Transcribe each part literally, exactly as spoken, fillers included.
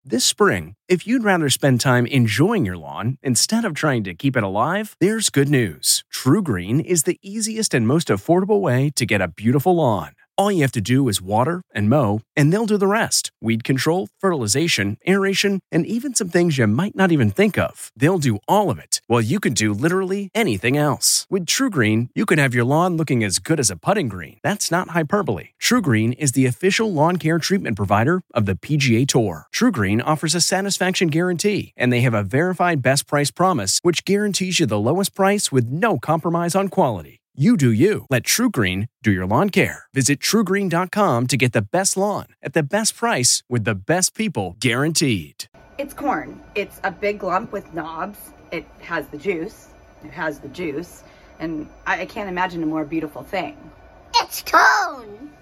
This spring, if you'd rather spend time enjoying your lawn instead of trying to keep it alive, there's good news. TruGreen is the easiest and most affordable way to get a beautiful lawn. All you have to do is water and mow, and they'll do the rest. Weed control, fertilization, aeration, and even some things you might not even think of. They'll do all of it, while you can do literally anything else. With TruGreen, you can have your lawn looking as good as a putting green. That's not hyperbole. TruGreen is the official lawn care treatment provider of the P G A Tour. TruGreen offers a satisfaction guarantee, and they have a verified best price promise, which guarantees you the lowest price with no compromise on quality. You do you. Let TruGreen do your lawn care. Visit True Green dot com to get the best lawn at the best price with the best people guaranteed. It's corn. It's a big lump with knobs. It has the juice. It has the juice. And I, I can't imagine a more beautiful thing. It's corn!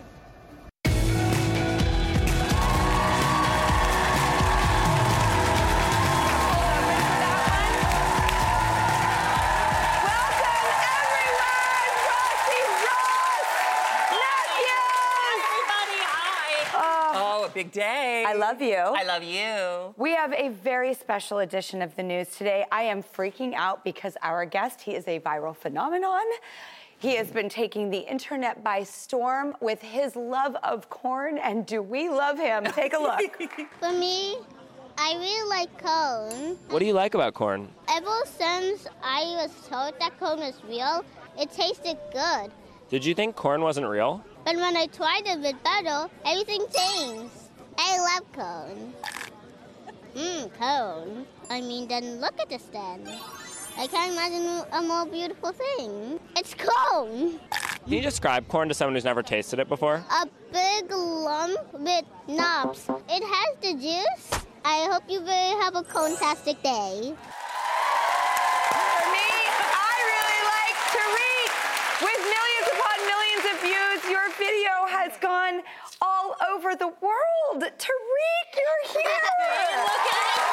Big day. I love you. I love you. We have a very special edition of the news today. I am freaking out because our guest, he is a viral phenomenon. He has been taking the internet by storm with his love of corn, and do we love him? Take a look. For me, I really like corn. What do you like about corn? Ever since I was told that corn was real, it tasted good. Did you think corn wasn't real? But when I tried it with butter, everything changed. I love corn. Mmm, corn. I mean, then look at this then. I can't imagine a more beautiful thing. It's corn. Can you describe corn to someone who's never tasted it before? A big lump with knobs. It has the juice. I hope you will have a corn-tastic day. For me, I really like Tariq. With millions upon millions of views, your video has gone all over the world. Tariq, you're here. Hey, look at it.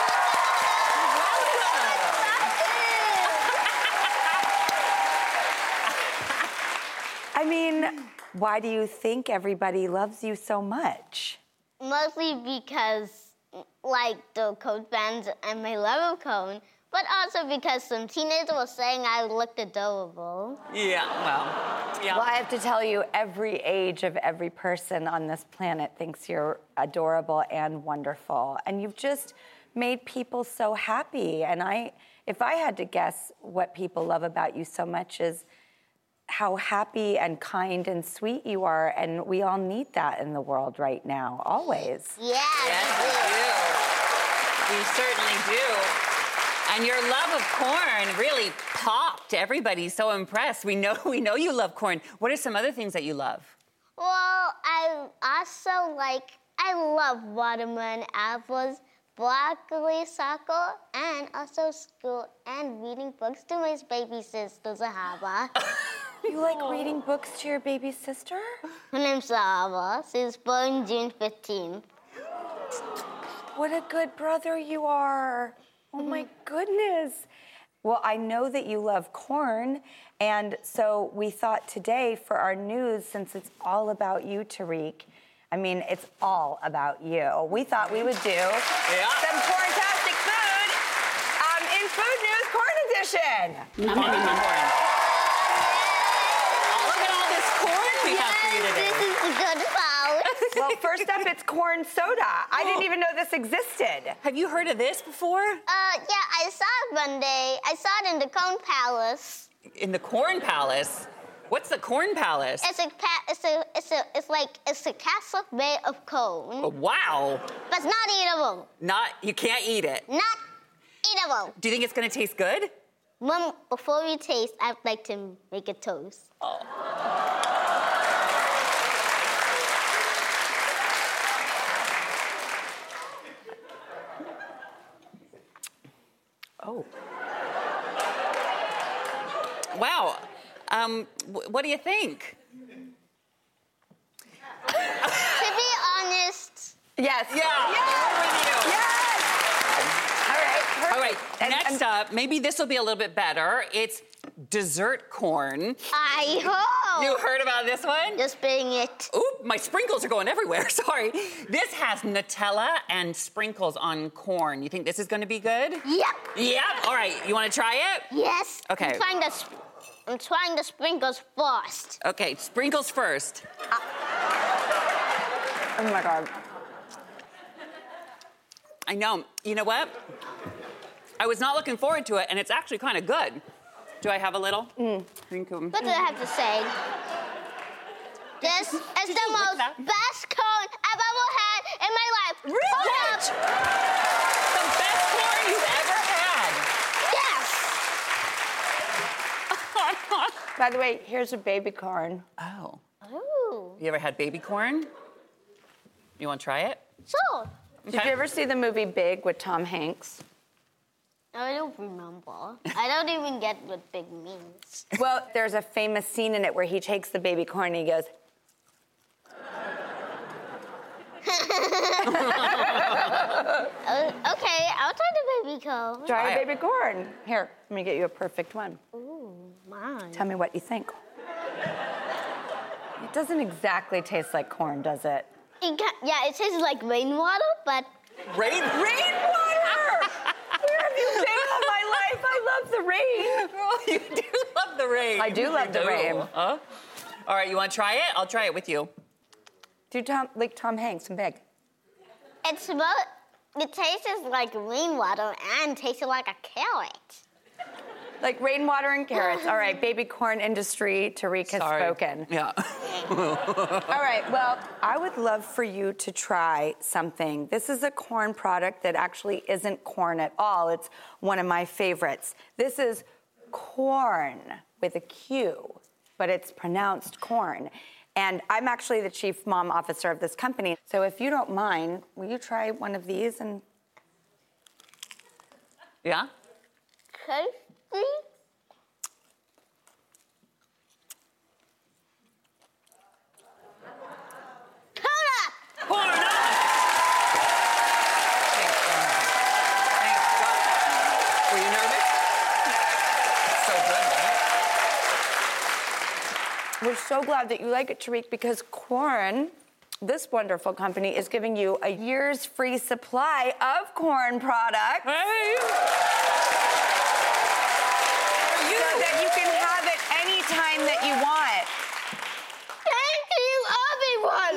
I mean, why do you think everybody loves you so much? Mostly because, like, the Coke bands and my love of cone, but also because some teenagers were saying I looked adorable. Yeah, well, yeah. Well, I have to tell you, every age of every person on this planet thinks you're adorable and wonderful. And you've just made people so happy. And I, if I had to guess what people love about you so much is how happy and kind and sweet you are. And we all need that in the world right now, always. Yes, Yes, we do. We certainly do. And your love of corn really popped. Everybody's so impressed. We know we know you love corn. What are some other things that you love? Well, I also like, I love watermelon, apples, broccoli, soccer, and also school and reading books to my baby sister, Zahaba. You like reading books to your baby sister? Her name's Zahaba. She's born June fifteenth. What a good brother you are. Oh my goodness. Well, I know that you love corn, and so we thought today for our news, since it's all about you, Tariq, I mean, it's all about you. We thought we would do Yeah. some corn-tastic food um, in Food News Corn Edition. Nom, nom, nom, nom. Oh, look at all this corn we have for you today. This is the good part. Well, first up, it's corn soda. I didn't even know this existed. Have you heard of this before? Uh, yeah, I saw it one day. I saw it in the Cone Palace. In the Corn Palace? What's the Corn Palace? It's a, pa- it's a, it's a, it's like, it's a castle made of cone. Oh, wow. But it's not eatable. Not, you can't eat it. Not eatable. Do you think it's gonna taste good? Mom, before we taste, I'd like to make a toast. Oh. Oh. Wow. Um, w- what do you think? To be honest, Yes. Yeah. Yes. We're with you. Yes. All right. Perfect. All right. And- Next and- up, maybe this will be a little bit better. It's dessert corn. I hope. You heard about this one? Just spitting it. Oop, my sprinkles are going everywhere. Sorry. This has Nutella and sprinkles on corn. You think this is going to be good? Yep. Yep. All right. You want to try it? Yes. Okay. I'm trying the, sp- I'm trying the sprinkles first. Okay, sprinkles first. Oh my God. I know. You know what? I was not looking forward to it, and it's actually kind of good. Do I have a little? Mm. Think, um, What do I have to say? This is the most that? best cone I've ever had in my life. Really? The best corn you've ever had. Yes. By the way, here's a baby corn. Oh. Ooh. You ever had baby corn? You want to try it? So, Did you ever see the movie Big with Tom Hanks? I don't remember. I don't even get what big means. Well, there's a famous scene in it where he takes the baby corn and he goes, Uh, okay, I'll try the baby cone. try I- a baby corn. Here, let me get you a perfect one. Ooh, mine. Tell me what you think. It doesn't exactly taste like corn, does it? It ca- yeah, it tastes like rainwater, but Rain? Rainwater! Where have you been all my life? I love the rain. Oh, you do love the rain. I do love You the do. rain. Huh? All right, you want to try it? I'll try it with you. Do Tom, like Tom Hanks and Big. it's about, it tastes like rainwater and tastes like a carrot. Like rainwater and carrots. All right, baby corn industry, Tariq has Sorry. spoken. Yeah. All right, well, I would love for you to try something. This is a corn product that actually isn't corn at all. It's one of my favorites. This is corn with a Q, but it's pronounced corn. And I'm actually the chief mom officer of this company. So if you don't mind, will you try one of these and Yeah? Tasty? Corn up! Corn up! Thanks, Donna. Thanks, Donna. Were you nervous? So good, right? We're so glad that you like it, Tariq, because corn, this wonderful company, is giving you a year's free supply of corn products. Hey! So that you can have it anytime that you want. Thank you, everyone!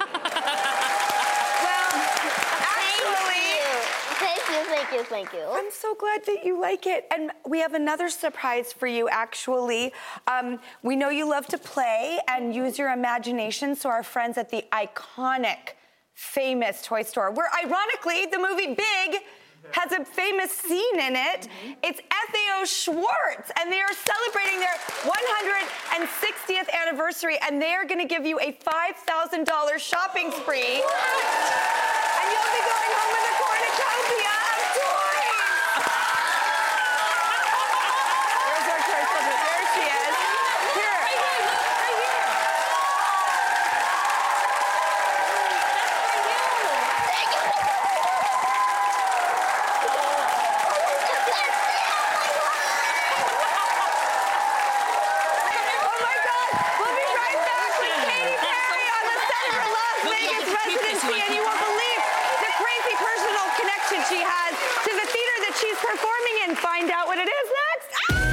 Well, actually, Thank you, thank you, thank you. I'm so glad that you like it. And we have another surprise for you, actually. Um, we know you love to play and use your imagination, so our friends at the iconic, famous toy store, where ironically, the movie Big has a famous scene in it. It's F A O Schwartz, and they are celebrating their one hundred sixtieth anniversary, and they are gonna give you a five thousand dollars shopping spree. And you'll be going home with a cornucopia of toys. There's our toy soldier. There she is. Here. Oh my God! We'll be right back with Katy Perry on the set of Las Vegas residency, and you won't believe the crazy personal connection she has to the theater that she's performing in. Find out what it is next.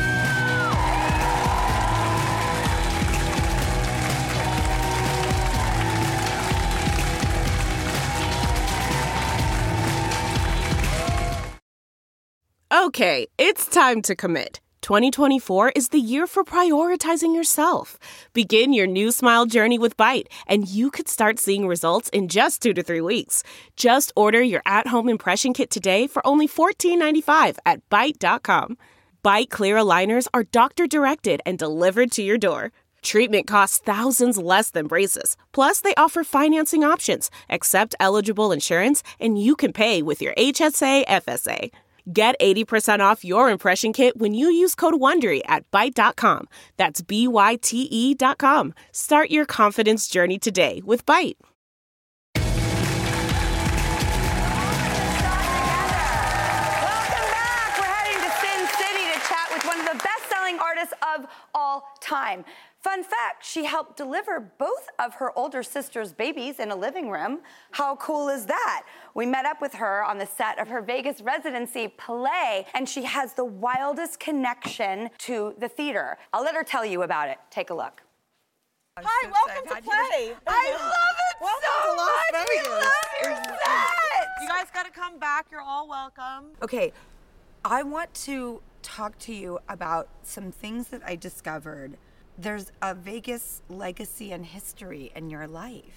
Okay, it's time to commit. twenty twenty-four is the year for prioritizing yourself. Begin your new smile journey with Byte, and you could start seeing results in just two to three weeks. Just order your at-home impression kit today for only fourteen ninety-five at byte dot com. Byte clear aligners are doctor-directed and delivered to your door. Treatment costs thousands less than braces. Plus, they offer financing options, accept eligible insurance, and you can pay with your H S A F S A. Get eighty percent off your impression kit when you use code WONDERY at byte dot com. That's B Y T E dot com. Start your confidence journey today with Byte. Welcome back. We're heading to Sin City to chat with one of the best-selling artists of all time. Fun fact, she helped deliver both of her older sister's babies in a living room. How cool is that? We met up with her on the set of her Vegas residency play, and she has the wildest connection to the theater. I'll let her tell you about it. Take a look. Hi, welcome to play. I love it welcome so to Las much. Vegas. We love your set. You guys got to come back. You're all welcome. Okay, I want to talk to you about some things that I discovered. There's a Vegas legacy and history in your life.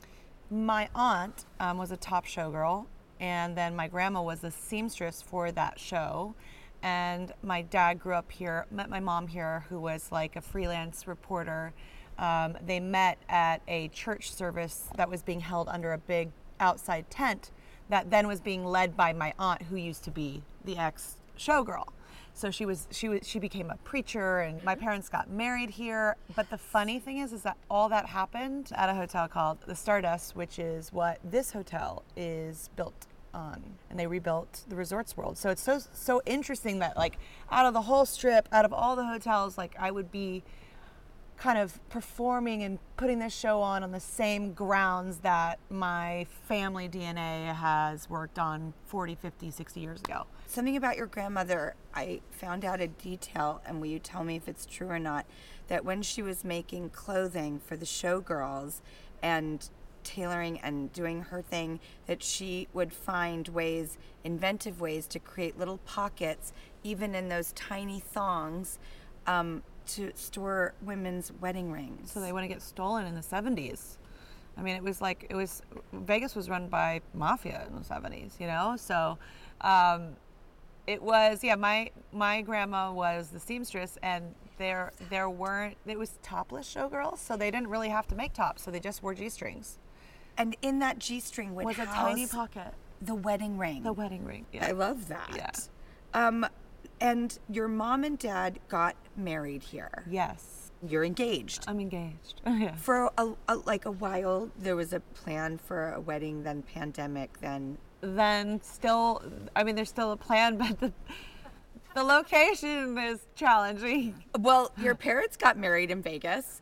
My aunt um, was a top showgirl, and then my grandma was a seamstress for that show. And my dad grew up here, met my mom here, who was like a freelance reporter. Um, they met at a church service that was being held under a big outside tent that then was being led by my aunt, who used to be the ex-showgirl. So she was she was she became a preacher, and my parents got married here. But the funny thing is, is that all that happened at a hotel called the Stardust, which is what this hotel is built on, and they rebuilt the Resorts World. So it's so so interesting that like out of the whole strip, out of all the hotels, like I would be kind of performing and putting this show on on the same grounds that my family D N A has worked on forty, fifty, sixty years ago. Something about your grandmother, I found out a detail, and will you tell me if it's true or not, that when she was making clothing for the showgirls and tailoring and doing her thing, that she would find ways, inventive ways to create little pockets, even in those tiny thongs, um, to store women's wedding rings. So they wouldn't get stolen in the seventies. I mean, it was like, it was, Vegas was run by mafia in the seventies, you know? So um, it was, yeah, my my grandma was the seamstress, and there there weren't, it was topless showgirls, so they didn't really have to make tops, so they just wore G-strings. And in that G-string would was a house tiny pocket. the wedding ring. The wedding ring, yeah. I love that. Yeah. Um, and your mom and dad got married here. Yes. You're engaged. I'm engaged. Yeah. For a, a, like a while, there was a plan for a wedding, then pandemic, then... Then still, I mean, there's still a plan, but the, the location is challenging. Well, your parents got married in Vegas.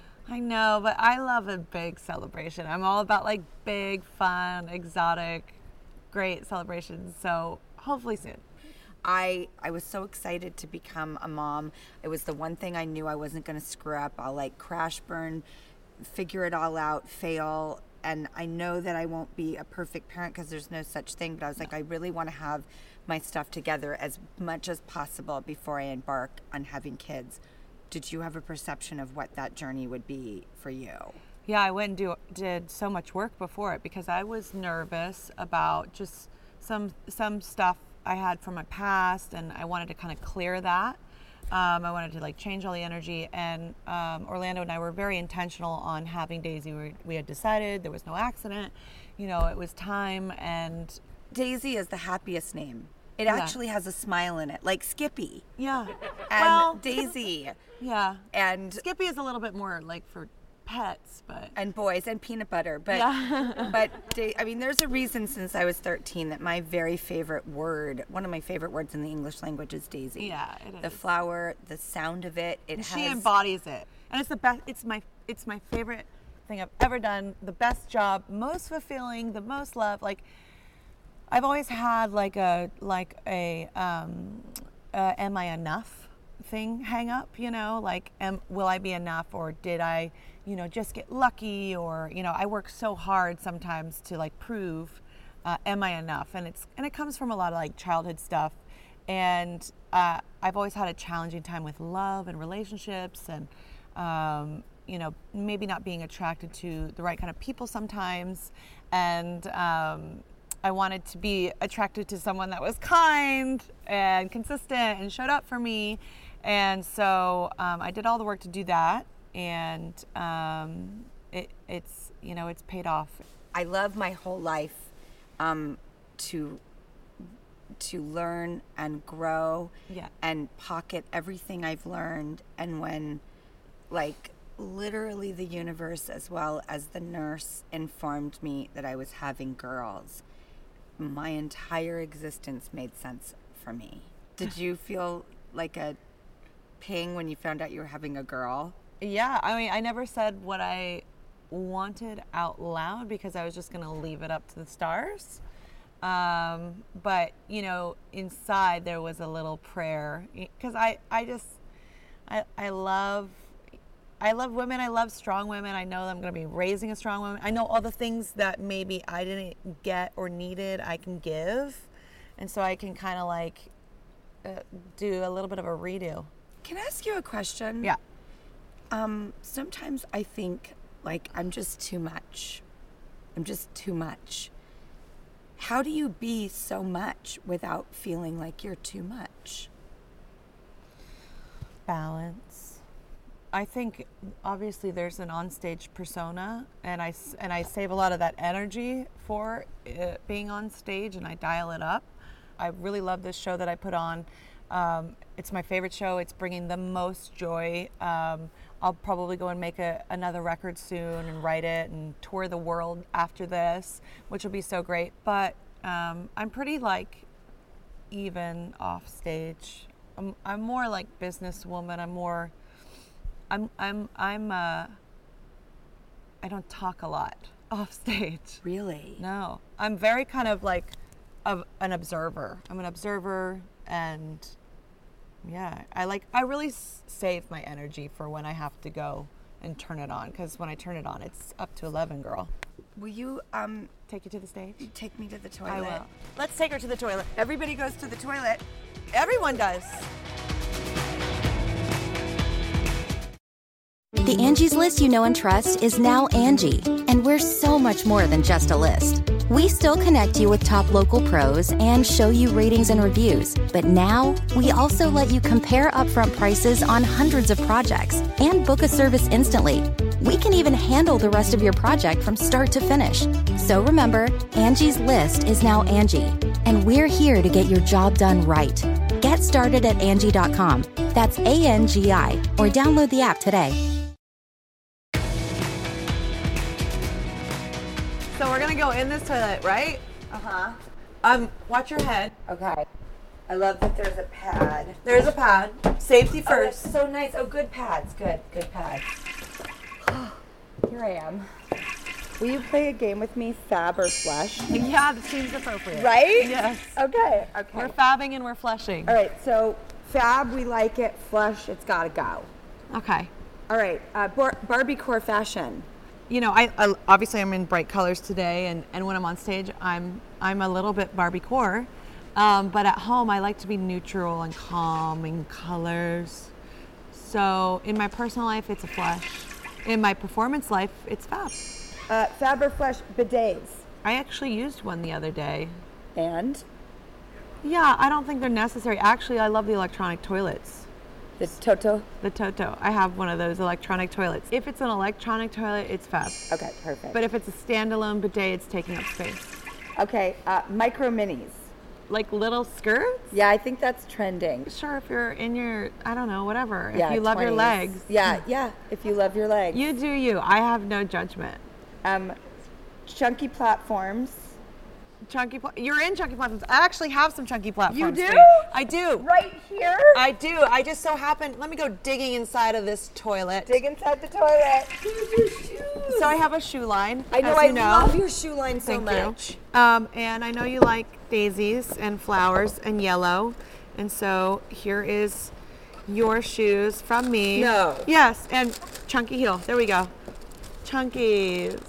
I know, but I love a big celebration. I'm all about like big, fun, exotic, great celebrations. So hopefully soon. I I was so excited to become a mom. It was the one thing I knew I wasn't going to screw up. I'll like crash burn, figure it all out, fail. And I know that I won't be a perfect parent because there's no such thing. But I was like, I really want to have my stuff together as much as possible before I embark on having kids. Did you have a perception of what that journey would be for you? Yeah, I went and do, did so much work before it because I was nervous about just some some stuff I had from my past, and I wanted to kind of clear that. Um, I wanted to like change all the energy, and um, Orlando and I were very intentional on having Daisy. We, we had decided there was no accident, you know, it was time. And Daisy is the happiest name. It Yeah. actually has a smile in it, like Skippy. yeah, And well, Daisy. yeah. And Skippy is a little bit more like for pets, but and boys and peanut butter. But Yeah. but da- I mean, there's a reason since I was thirteen that my very favorite word, one of my favorite words in the English language, is Daisy. Yeah, it The is. flower, the sound of it. It she has. embodies it, and it's the best. It's my it's my favorite thing I've ever done. The best job, most fulfilling, the most love. Like I've always had like a like a um, uh, am I enough thing hang up, you know, like am, will I be enough, or did I, you know, just get lucky, or you know, I work so hard sometimes to like prove uh, am I enough, and it's and it comes from a lot of like childhood stuff, and uh, I've always had a challenging time with love and relationships, and um, you know, maybe not being attracted to the right kind of people sometimes, and um, I wanted to be attracted to someone that was kind and consistent and showed up for me. And so um, I did all the work to do that. And um, it, it's, you know, it's paid off. I love my whole life um, to to learn and grow Yeah. and pocket everything I've learned. And when, like, literally the universe as well as the nurse informed me that I was having girls, my entire existence made sense for me. Did you feel like a ping when you found out you were having a girl? Yeah, I mean, I never said what I wanted out loud because I was just going to leave it up to the stars. Um, but, you know, inside there was a little prayer because I, I just, I, I love, I love women. I love strong women. I know I'm going to be raising a strong woman. I know all the things that maybe I didn't get or needed, I can give. And so I can kind of like uh, do a little bit of a redo. Can I ask you a question? Yeah. Um, sometimes I think like I'm just too much. I'm just too much. How do you be so much without feeling like you're too much? Balance. I think obviously there's an onstage persona, and I, and I save a lot of that energy for it being on stage, and I dial it up. I really love this show that I put on. Um, it's my favorite show. It's bringing the most joy. Um, I'll probably go and make a, another record soon and write it and tour the world after this, which will be so great. But um, I'm pretty like even off stage. I'm, I'm more like businesswoman. I'm more, I'm, I'm, I'm, uh, I don't talk a lot off stage. Really? No, I'm very kind of like of an observer. I'm an observer, and yeah, I like, I really s- save my energy for when I have to go and turn it on, because when I turn it on, it's up to eleven, girl. Will you um Take you to the stage? take me to the toilet? I will. Let's take her to the toilet. Everybody goes to the toilet. Everyone does. The Angie's List you know and trust is now Angie, and we're so much more than just a list. We still connect you with top local pros and show you ratings and reviews, but now we also let you compare upfront prices on hundreds of projects and book a service instantly. We can even handle the rest of your project from start to finish. So remember, Angie's List is now Angie, and we're here to get your job done right. Get started at Angie dot com. That's A N G I, or download the app today. So we're gonna go in this toilet, right? Uh-huh. Um, watch your head. Okay. I love that there's a pad. There's a pad. Safety Oh, that's first. so nice. Oh, good pads. Good, good pads. Here I am. Will you play a game with me, Fab or Flush? Yeah, that seems appropriate. Right? Yes. Okay, okay. We're fabbing and we're flushing. All right, so Fab, we like it. Flush, it's gotta go. Okay. All right, uh, Bar- Barbie core fashion. You know, I, I obviously I'm in bright colors today, and, and when I'm on stage, I'm I'm a little bit Barbie core, um, but at home I like to be neutral and calm in colors. So in my personal life, it's a Flush. In my performance life, it's Fab. Uh, Fab or Flush bidets. I actually used one the other day. And? Yeah, I don't think they're necessary. Actually, I love the electronic toilets. The Toto? The Toto. I have one of those electronic toilets. If it's an electronic toilet, it's Fab. Okay, perfect. But if it's a standalone bidet, it's taking up space. Okay, uh, micro minis. Like little skirts? Yeah, I think that's trending. Sure, if you're in your, I don't know, whatever. Yeah, if you love your twenties. legs. Yeah, yeah, if you love your legs. You do you. I have no judgment. Um, chunky platforms. Chunky, pla- you're in chunky platforms. I actually have some chunky platforms. You do? for you. I do. Right here? I do. I just so happen, let me go digging inside of this toilet. Dig inside the toilet. Here's your shoes. So I have a shoe line. I know, as I you know. love your shoe line so Thank much. you. Um, and I know you like daisies and flowers and yellow. And so here is your shoes from me. No. Yes, and chunky heel. There we go. Chunkies.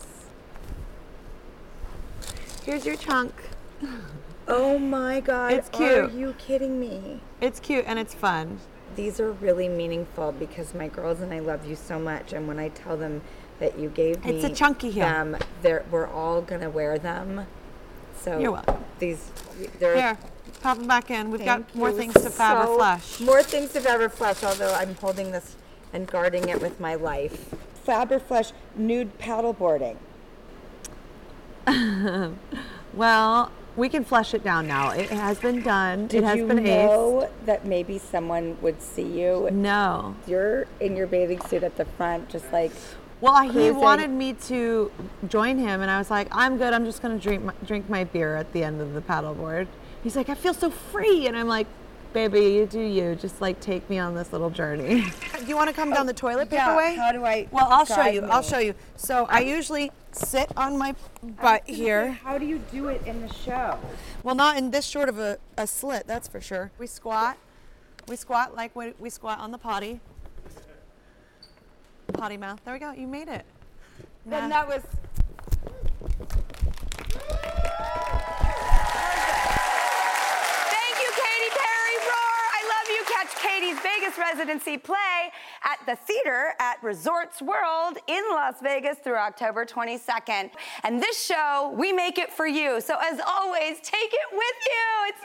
Here's your chunk. Oh my God. It's cute. Are you kidding me? It's cute and it's fun. These are really meaningful because my girls and I love you so much. And when I tell them that you gave me It's a chunky heel. them, they're, we're all going to wear them. So You're welcome. These, they're. Here, pop them back in. We've Thank got more you things to Fab or so- Flush. More things to Fab or Flush, although I'm holding this and guarding it with my life. Fab or Flush nude paddleboarding. Well, we can flush it down now. It has been done. Did it has you been know aced. that maybe someone would see you? No. You're in your bathing suit at the front, just like. Well, he cruising. wanted me to join him, and I was like, I'm good. I'm just going to drink my, drink my beer at the end of the paddleboard. He's like, I feel so free. And I'm like, baby, you do you. Just like take me on this little journey. Do you want to come down the toilet paper yeah, way? how do I Well, I'll show guide you. me? I'll show you. So I usually sit on my butt here. How do you do it in the show? Well, not in this short of a, a slit, that's for sure. We squat. We squat like we, we squat on the potty. Potty mouth. There we go. You made it. Then Nah. that was. Thank you, Katy Perry. Roar! I love you. Catch Katie's Vegas residency play at the theater at Resorts World in Las Vegas through October twenty-second. And this show, we make it for you. So as always, take it with you. It's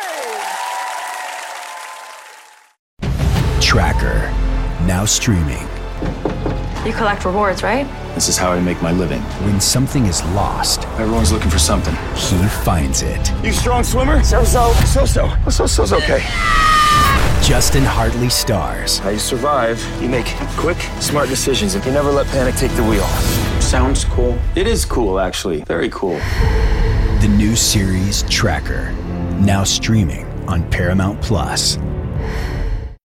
yours. Tracker, now streaming. You collect rewards, right? This is how I make my living. When something is lost, everyone's looking for something. He finds it. You strong swimmer? So-so. So-so. So-so's okay. Justin Hartley stars. How you survive, you make quick, smart decisions, and you never let panic take the wheel. Sounds cool. It is cool, actually. Very cool. The new series Tracker, now streaming on Paramount Plus.